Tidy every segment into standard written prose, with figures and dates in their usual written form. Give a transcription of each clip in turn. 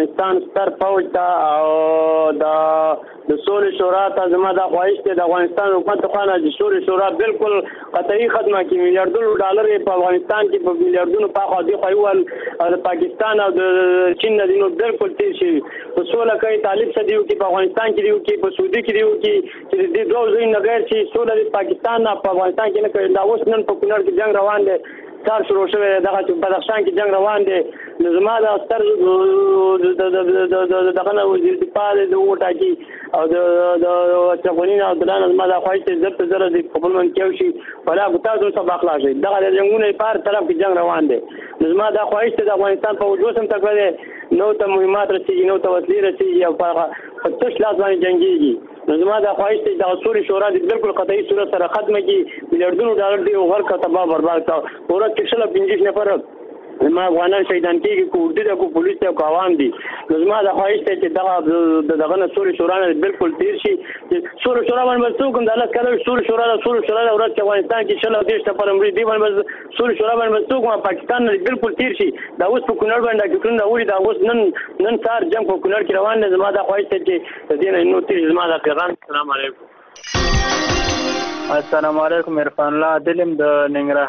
افغانستان ستر فوج ته او د سولې شورا ته زما دا خواهش دی د افغانستان حکومت خو نه د سولې شورا بالکل قطعي ختمه کړي. میلیارډونو ډالر په افغانستان کې په میلیارډونو په خوا دی خویول د پاکستان او د چین نه دینو بالکل تیر شي. په سوله کوي طالب صدیو کې په افغانستان کې دیو کې په سعودي کې دیو کې چې د دوه ځای نه غیر شي سوله د پاکستان نه په افغانستان کې نه کوي. دا اوس نن په کونړ کې جنگ روان دی، کار شروع شوی دغه چې بدخشان کې جنگ روان دی. نو زما د ستر دغه نه وزیر دفاع د وټاکي او د چغونین او دلانه زما د خواهش ته زر زر د خپل من کېو شي ولا تاسو سبا خلاص شي. دغه د جنگونه په طرف کې جنگ روان دی. نو زما د خواهش ته د افغانستان په وجود سم تکړه نو ته مهمات رسیږي، نو ته وسلې رسیږي او په تش لاس باندې جنگيږي. نو زما د خواهش ته د سولې شورا د بالکل قطعي صورت سره ختمه کړي. میلیارډونو ډالر دی او غر کا تباہ برباد کا ورته کې شل 25 نفر ما افغانان شهیدان کېږي، کو اردو د کو پولیس ته کو عوام دي. نو زما د خواهش ته چې دغه نه سولې شورا نه بالکل تیر شي. سولې شورا باندې مسوک د الله کله سولې شورا د ورځ افغانستان کې شل 20 نفر امر دي باندې سولې شورا باندې مسوک ما پاکستان نه بالکل تیر شي. دا اوس په کونړ باندې کې څنګه وړي دا اوس نن سار جنگ په کونړ کې روان دی. زما د خواهش ته چې دین نو تیر زما د پیغام. السلام علیکم. السلام علیکم. عرفان الله دلم د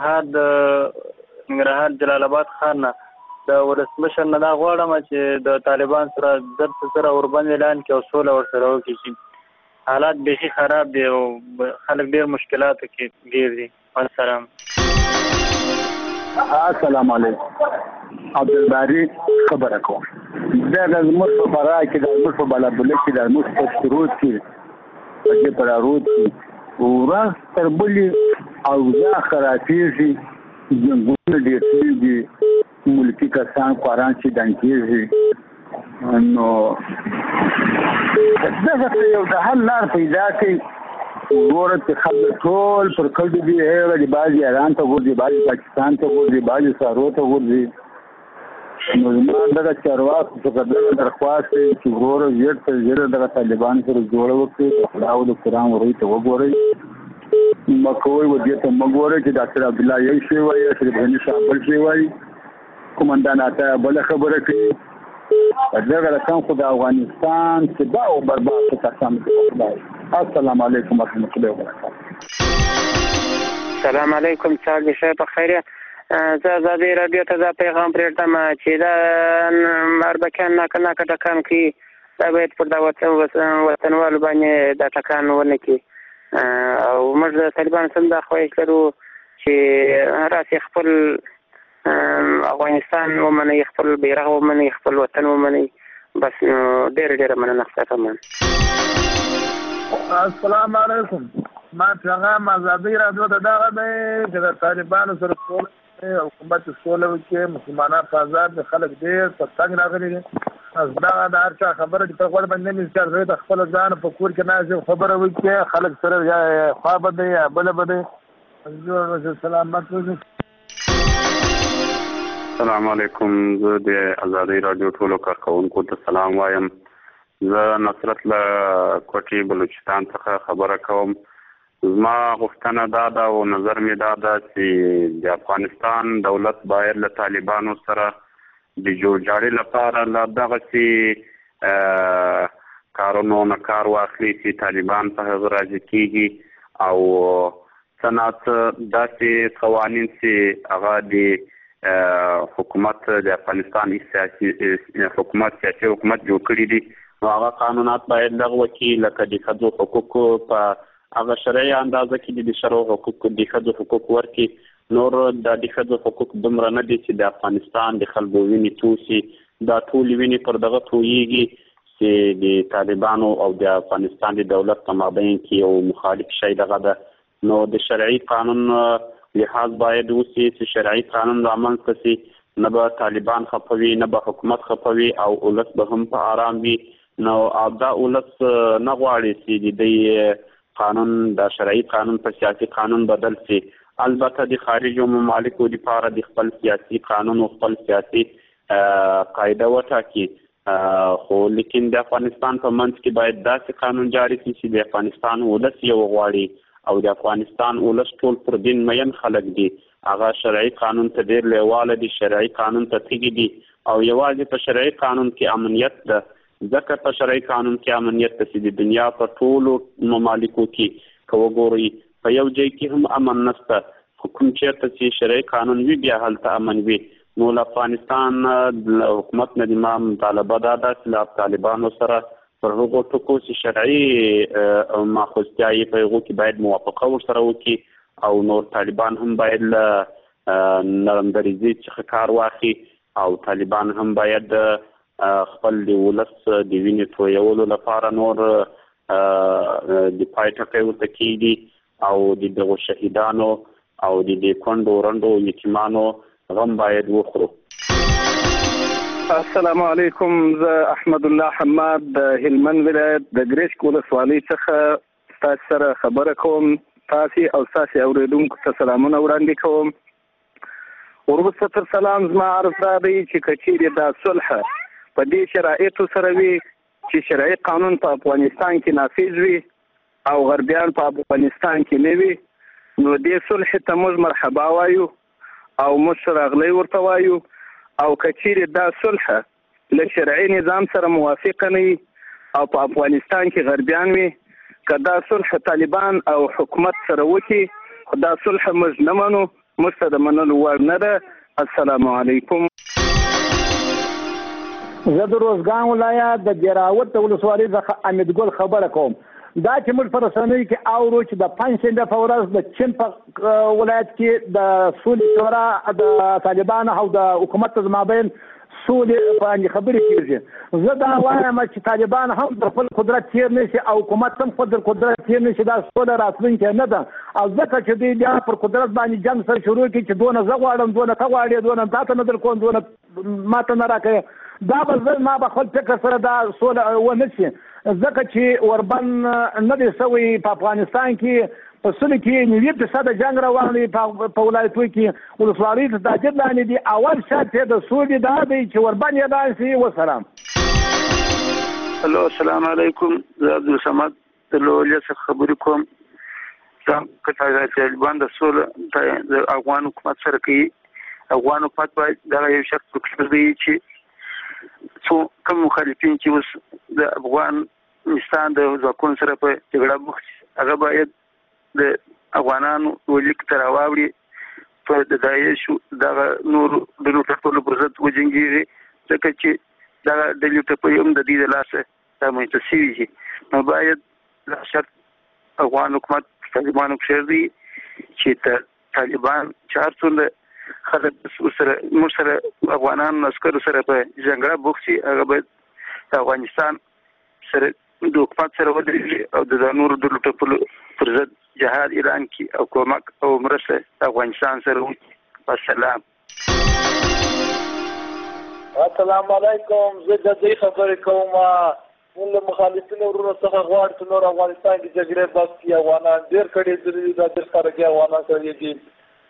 ننګرهار جلال آباد ښار نه د ولسمشر نه دا غواړم چې د طالبان سره سره ورباندې اعلان کړي او سوله ورسره وکړي. حالات بیخي خراب دي او خلک ډېر مشکلاتو کې ګیر دي. السلام علیکم. عبدالباری خبره کوم. دا زموږ په فراه کې د زموږ په بلابله کې د زموږ په شروط کې په دې پرارود کې ورځ تر بلې اوضاع خرابېږي، جنګونه ډېر شوي دي، ملکي کسان قرآن شهیدان کېږي. نو دغه ته یو د حل لار پیدا کړي. ګوره چې خلک ټول پر کډو دي، هغه د بعضې ایران ته غورځي، بعضې پاکستان ته غورځي، بعضې سارو ته غورځي. نو زما دغه چارواکو څخه دغه درخواست دی چې وروره ژر تر ژره دغه طالبان سره جوړه وکړي، د خدا او د قرآن ورۍ ته وګورئ، مکوئ ودې ته مه ګورئ چې ډاکټر عبدالله یو شی وایي، اشرف غني صاحب بل شی وایي، قومندان عطا بله خبره کوي. په دغه رقم خو د افغانستان تباه او برباد ته قسم کوي. السلام علیکم ورحمة الله وبرکاته. سلام علیکم. سال بخیر په خیریه. زه ازادي رادیو ته دا پیغام پرېږدم چې دا اربکیان ناکه ټکان کوي، دا باید پر دا وطنوالو باندې دا ټکان ونه کړي. او موږ د طالبانو سره دا خواهش لرو چې راسي خپل افغانستان ومني، خپل بیرغ ومني، خپل وطن ومني. بس ډېره مننه ستاسو. السلام علیکم. ما پیغام ازادي رادیو ته دا دی چې د طالبانو سره سوله حکومت سوله وکړي، مسلمانان په آزاد دي، خلک ډېر په تنګ راغلي دي. دغه د هر چا خبره چې په غوړ باندې مې ځکه زه د خپل ځان په کور کې ناز خبره وکړي، خلک سره یا خوا بده یا بل بده. سلامت اوسئ. السلام علیکم. زه د ازادي رادیو ټولو کارکوونکو ته سلام وایم. زه نصرت له کوټې بلوچستان څخه خبره کوم. زما غوښتنه دا ده او نظر مې دا ده چې د افغانستان دولت باید له طالبانو سره د جوړجاړي لپاره له دغسې کارونو نه کار واخلي چې طالبان په هغه راضي کېږي او صنعت داسې قوانین چې هغه د حکومت د افغانستان سیاسي حکومت جوړ کړي دي، نو هغه قانونات باید لغوه کړي، لکه د ښځو حقوقو په هغه شرعي اندازه کې د شرعو حقوق د ښځو حقوق ورکړي. نور د ښځو حقوق دومره نه دي چې د افغانستان د خلکو وینې توسي، دا ټولې وینې پر دغه تویېږي چې د طالبانو او د افغانستان د دولت په مابین کې یو مخالف شی دغه ده. نو د شرعي قانون لحاظ باید وسي چې شرعي قانون رامنځته سي، نه به طالبان خفوي، نه به حکومت خفوي او ولس به هم په آرام وي. نو دا ولس نه غواړي چې د دې قانون د شرعي قانون په سیاسي قانون بدل سي. البته د خارجو ممالکو لپاره د خپل سیاسي قانون او خپل سیاسي قاعده وټاکي، خو لیکن د افغانستان په منځ کې باید داسې قانون جاری شي چې د افغانستان ولس یې وغواړي او د افغانستان ولس ټول پر دین مین خلک دي هغه شرعي قانون ته ډېر لیواله دي، شرعي قانون ته تیږي دي او یوازې په شرعي قانون کې امنیت ده. ځکه په شرعي قانون کې امنیت ده چې د دنیا په ټولو ممالکو کې که وګورئ په یو ځای کې هم امن نشته. کوم چېرته چې شرعي قانون وي بیا هلته امن وي. نو له افغانستان حکومت نه زما مطالبه دا ده چې له طالبانو سره پر هغو ټکو چې شرعي ماخذتیا یې په هغو کې باید موافقه ورسره وکړي او نور طالبان هم باید له نرم دریځۍ څخه کار واخلي او طالبان هم باید خپل د ولس د وینې تویولو لپاره نور د پای ټکی ورته کېږدي او د دغو شهیدانو او د دې کونډو رنډو یتیمانو غم باید وخورو. السلام علیکم. زه احمد الله حماد د هلمند ولایت د ګرشک ولسوالۍ څخه تاسو سره خبره کوم. تاسو او تاسو اوریدونکو ته سلامونه وړاندې کوم. وروسته تر سلام زما عرض دا دی چې کچېرې دا صلح په دې شرایطو سره وي چې شرعي قانون په افغانستان کې نافذ وي او غربیان په افغانستان کې نه وي، نو دې صلح ته موږ مرحبا وایو او موږ راغلی ورته وایو. او کچېرې دا صلح له شرعي نظام سره موافقه نه وي او په افغانستان کې غربیان وي، که دا صلح طالبان او حکومت سره وکړي خو دا صلح موږ نه منو، موږ ته د منلو وړ نه ده. السلام علیکم. زه د روزګان ولایت د جراوت ولسوالۍ څخه امید ګل خبره کوم. دا چې موږ په رسنیو کې اورو چې د پنجشنبې په ورځ د چین په ولایت کې د سولې شورا د طالبانو او د حکومت تر مابین سولې باندې خبرې کېږي. زه دا وایم چې طالبان هم د خپل قدرت تېر نه شي او حکومت هم خپل قدرت تېر نه شي. دا سوله راتلونکې نه ده او ځکه چې دوی بیا پر قدرت باندې جنګ سره شروع کړي چې دونه زه غواړم دونه ته غواړې دونه تا ته نه در کوم دونه ما ته نه راکوې. دا به زه ما به خپل فکر سره دا سوله ونه شي ځکه چې وربن نه دی سوی په افغانستان کې په سلو کې 90% جنګ روان دی په ولایتو کې ولسوالۍ ته تاجر لاندې دي. اول شرط یې د سولې دا دی چې وربن یې اعلان شي. وسلام. هلو السلام علیکم. زه عبدالصمد د لولیه څخه خبرې کوم. که طالبان د سوله د افغان حکومت سره کوي، افغان حکومت باید دغه یو شرط وکړي چې کوم مخالفین چې اوس د افغانستان د ځواکونو سره په جګړه بوخت هغه باید د افغانانو ولیک ته راواوړي په د داعشو دغه نورو ډلو ټپلو پر ضد وجنګېږي، ځکه چې دغه ډلې ټپلې هم د دې د لاسه رامنځته شوي دي. نو باید دا شرط افغان حکومت طالبانو پرېږدي چې طالبان چې هر څومره خلک سره موږ سره افغانانو عسکرو سره په جګړه بوخت شي هغه باید د افغانستان سره د حکومت سره ودرېږي او د نورو ډلو ټپلو پر ضد جهاد اعلان کړي او کومک او مرسته د افغانستان سره وکړي. السلام. السلام علیکم. زه د دې خبرې کوم. موږ له مخالفینو ورونو څخه غواړو چې نور افغانستان کې جګړې بس کړي. افغانان ډېر کړي دي، دا ډېر خلک افغانان کړي دي.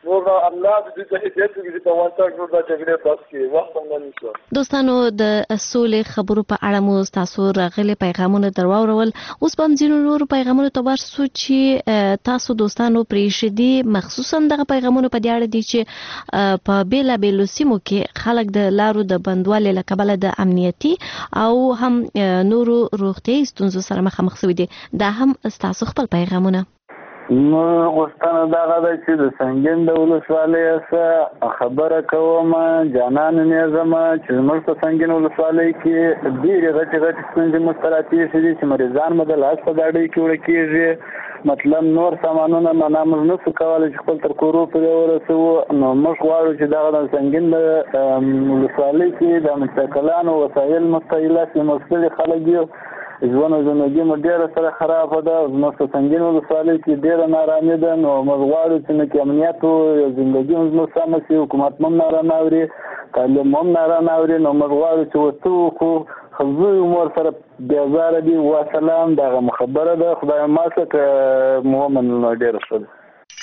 دوستانو د سولې خبرو په اړه مو تاسو راغلي پیغامونه درواورول. اوس به هم ځینو نورو پیغامونو ته ورسو چې تاسو دوستانو پرېښدي، مخصوصا دغه پیغامونه په دې اړه دي چې په بېلابېلو سیمو کې خلک د لارو د بندوالي له کبله د امنیتي او هم نورو روغتیایي ستونزو سره مخامخ شوي دي. دا هم ستاسو خپل پیغامونه. نو غوښتنه دغه ده چې د سنګین د ولسوالۍ څخه خبره کوم. جانان مې زما چې زموږ په سنګین ولسوالۍ کې ډېرې غټې ستونزې موږ ته راپېښې دي چې مریضان مو د لاس په ګاډۍ کې وړه کېږي. مطلب نور سامانونه معنا موږ نشو کولی چې خپل تر کورو پورې ورسوو. نو موږ غواړو چې دغه د سنګین د ولسوالۍ کې د متکلانو وسایل مستعیلات مستلي خلک یو ژوند او زندګي مو ډېره سره خرابه ده. زموږ په سنګین ولسوالۍ کې ډېره نارامي ده. نو موږ غواړو چې نه کې امنیت او زندګي هم زموږ سمه شي، حکومت هم نارامه اوري، تعلیم هم نارامه اوري. نو موږ غواړو چې ورته وکړو. خو مور سره بیازاره دي. وسلام. دغه خبره ده. خدای ماسه که مو ومنل نو ډېره ښه ده.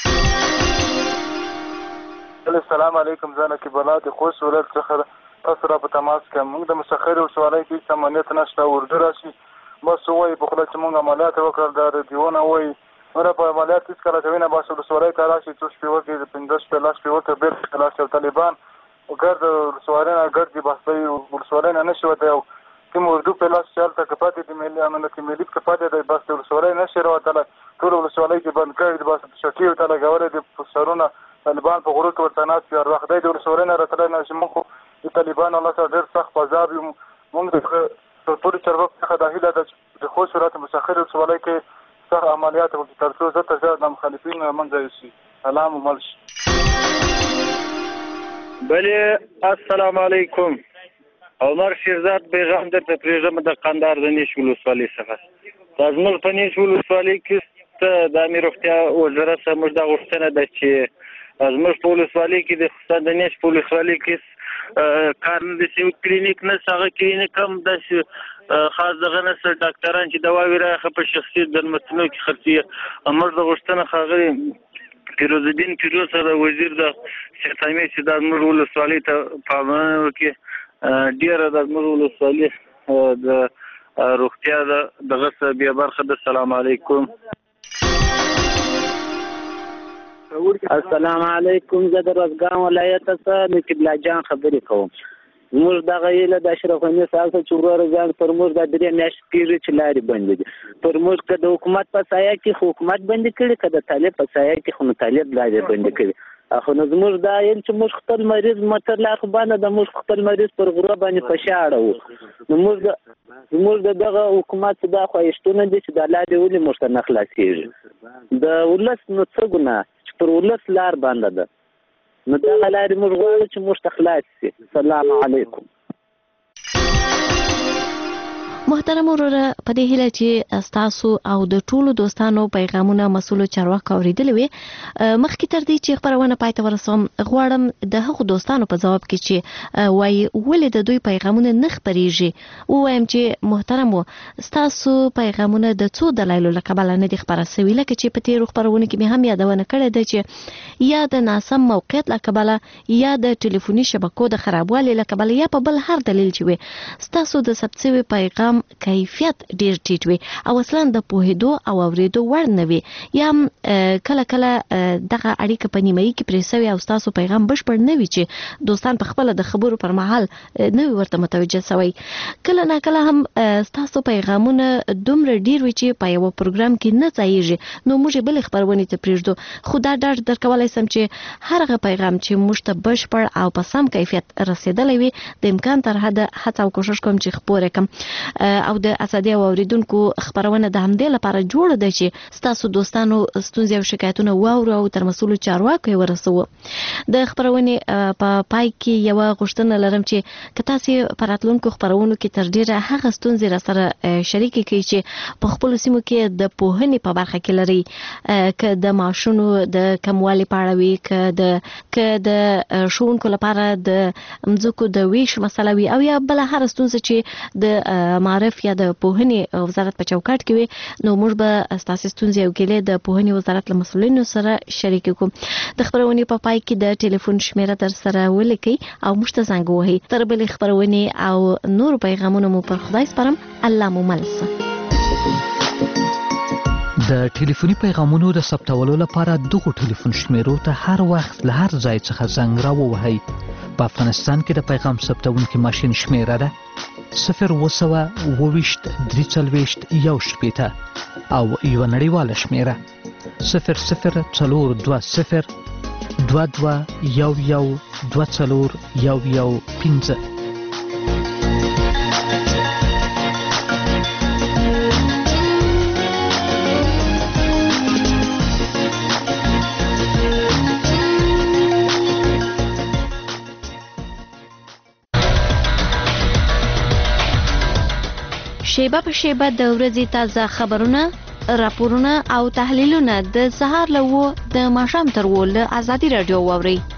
السلام علیکم. زه نقیب الله د خوست ولایت څخه تاسو را په تماس کې. موږ د مسخرې ولسوالۍ کې هېڅ امنیت نشته. اردو راشي بس وایي په خوله چې موږ عملیات وکړل، دا ردیونه وایي نوره په عملیات هېڅکله کوي نه بس ولسوالۍ ته راشي څو شپې وکړي 15 شپې لس شپې وکړي بېرته لاړ شي او طالبان ګرد ولسوالۍ نه ګرد دي بس دی ولسوالۍ نه نه شي وتی او کوم اردو په لاس چې هلته که پاتې دي ملي امنیت ملي که پاتې دی بس د ولسوالۍ نه شي راوتلی ټول ولسوالۍ کې بند کړي دي بس شکې ورته لګولی دي سرونه طالبان په غرو کې ورته ناست دي هر وخت دی د ولسوالۍ نه راتلی نه چې موږ خو د طالبانو الله سره ډېر سخت په عذاب یو موږ د ټولو چارواکو څخه دا هیله ده چې د خوست ولایت مسخر ولسوالۍ کې سخت عملیات وکړي تر څو زیات تر زیات د مخالفین له منځه یوسي سلام و مل شي بلې السلام علیکم عمر شیرزاد پیغام درته پرېږدم د قندهار د نیش ولسوالۍ څخه دا زموږ په نیش ولسوالۍ کې د امیر روغتیا وزارت څخه موږ دا غوښتنه ده چې زموږ په ولسوالۍ کې د خصوصا د نیش په ولسوالۍ کې کار نه دی شوی کلینیک نشته هغه کلینیک هم داسې خاص دغه نشته ډاکټران چې دواوې راخه په شخصي درملتونو کې خرڅوي موږ د غوښتنه ښاغلي فیروز الدین فیروز سره وزیر د صحت عامې چې دا زموږ ولسوالۍ ته پاملرنه وکړي ډېره د زموږ ولسوالۍ د روغتیا دغه څخه بیا برخه ده السلام علیکم السلام علیکم زه د روزګان ولایت څخه نقیب الله جان خبرې کوم زموږ دغه هیله د اشرف غني صاحب چې وروره ځان پر موږ د 3 میاشتې کېږي چې لارې بندې دي پر موږ که د حکومت په سایه کې خو حکومت بندې کړي که د طالب په سایه کې خو نو طالب لارې بندې کړي خو نو زموږ دا یم چې موږ خپل مریض موټر لا خو باندې د موږ خپل مریض پر غره باندې په شا اړوو نو زموږ د دغه حکومت دا خواهشتونه دي چې دا لارې ولې موږ ته نه خلاصېږي د ولس نو څه ګناه چې پر ولس لار بنده ده نو دغه لارې موږ غواړو چې موږ ته خلاص شي السلام علیکم محترم وروره په دې هیله چې تاسو او د ټولو دوستانو پیغامونه مسؤلو چارواکو اوریدلي وي مخکې تر دې چې خبرونه پای ته ورسوم غواړم د هغو دوستانو په ځواب کې چې وایي ولې د دوی پیغامونه نه خپریږي ووایم چې محترم تاسو پیغامونه د څو دلایلو له کبله نه دي خپاره سوي لکه چې په تېرو خپرونو کې مې هم یادونه کړې ده چې یا د ناسم موقعیت له کبله یا د ټلیفوني شبکو د خرابوالي له کبله یا په بل هر دلیل چې وي ستاسو د ثبت شوي پیغام کیفیت ډیر ټیټ وي او اصلا د پوهېدو او اوریدو وړ نه وي یا کله کله دغه اړیکه په نیمایي کې پرې سوی او ستاسو پیغام بشپړ نه وي چې دوستان په خپله د خبرو پر مهال نه وي ورته متوجه سوی کله نه کله هم ستاسو پیغامونه دومره ډیر وي چې په یوه پروګرام کې نه ځایږي نو موږ یې بلې خپرونې ته پرېږدو خو دا ډاډ درکولی سم چې هر هغه پیغام چې موږ ته بشپړ او په سم کیفیت رسېدلی وي د امکان تر حده هڅه او کوشش کوم چې خپور کړم او د اسادي او اوریدونکو خبرونه د همدې لپاره جوړه ده چې ستاسو دوستانو ستونزې او شکایتونه واورو او تر مسؤلو چارواکو یې ورسوو د خبرونې په پای کې یوه غوښتنه لرم چې که تاسې په راتلونکو خپرونو کې تر ډېره هغه ستونزې راسره شریکې کړئ چې په خپلو سیمو کې د پوهنې په برخه کې لرئ که د معاشونو د کموالي په اړه وي که د ښوونکو لپاره د مځکو د ویش مسله وي او یا بله هره ستونزه چې د معرف یا د پوهنې وزارت په چوکاټ کې وي نو موږ به ستاسو ستونزې او ګیلې د پوهنې وزارت له مسؤلینو سره شریک کړو د خبرونې په پای کې د ټلیفون شمیره در سره ولیکئ او موږ ته زنګ ووهئ تر بلې خبرونې او نور پیغامونه مو پر خدای سپارم الله مو مل شه د ټلیفوني پیغامونو د ثبتولو لپاره دغه ټلیفون شمیرو ته هر وخت له هر ځای څخه زنګ راووهئ په افغانستان کې د پیغام ثبتونکي ماشین شمیره ده 0 او یو نړیواله شمیره 002022112415 شیبه په شیبه د ورځې تازه خبرونه راپورونه او تحلیلونه د سهار له 9 د ماښام تر 10 له ازادي رادیو واورئ